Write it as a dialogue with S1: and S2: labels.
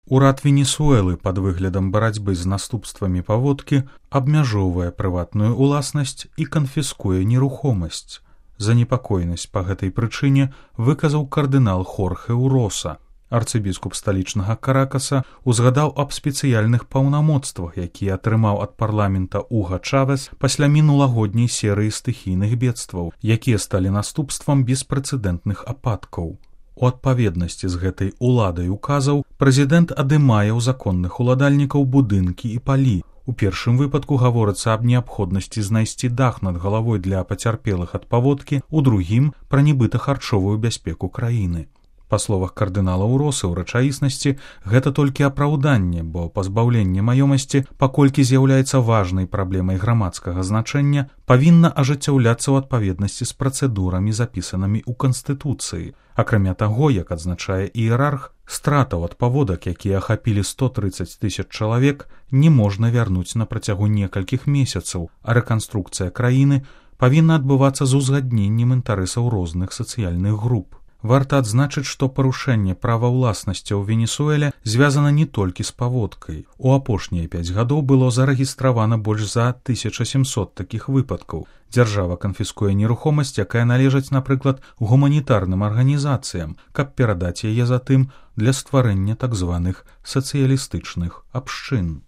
S1: Урад Венесуэлы пад выглядам барацьбы з наступствамі паводкі абмяжоўвае прыватную ўласнасць і канфіскуе нерухомасць. Занепакоенасць па гэтай прычыне выказаў кардынал Хорхе Уроса. Арцыбіскуп сталічнага Каракаса узгадаў аб спецыяльных паўнамоцтвах, якія атрымаў ад парламента Уга Чавес пасля мінулагодняй серыі стыхійных бедстваў, якія сталі наступствам беспрэцэдэнтных ападкаў. У адпаведнасці з гэтай уладай указаў прэзідэнт адымае ў законных уладальнікаў будынкі і палі. У першым выпадку гаворыцца аб неабходнасці знайсці дах над галавой для пацярпелых ад паводкі, у другім пра нібыта харчовую бяспеку краіны. Па словах кардынала Уросы, у рэчаіснасці гэта толькі апраўданне, бо пазбаўленне маёмасці, паколькі з'яўляецца важнай праблемай грамадскага значэння, павінна ажыццяўляцца ў адпаведнасці з працэдурамі, запісанымі ў Канстытуцыі. Акрамя таго, як адзначае іерарх, стратаў ад паводак, якія ахапілі 130 000 чалавек, не можна вярнуць на працягу некалькіх месяцаў, а рэканструкцыя краіны павінна адбывацца з узгадненнем інтарэсаў розных сацыяльных груп. Варта адзначыць, што парушэнне права ўласнасці ў Венесуэле звязана не толькі з паводкай. У апошнія 5 гадоў было зарэгістравана больш за 1700 такіх выпадкаў. Дзяржава канфіскуе нерухомасць, якая належыць, напрыклад, гуманітарным арганізацыям, каб перадаць яе затым для стварэння так званых сацыялістычных абшчын.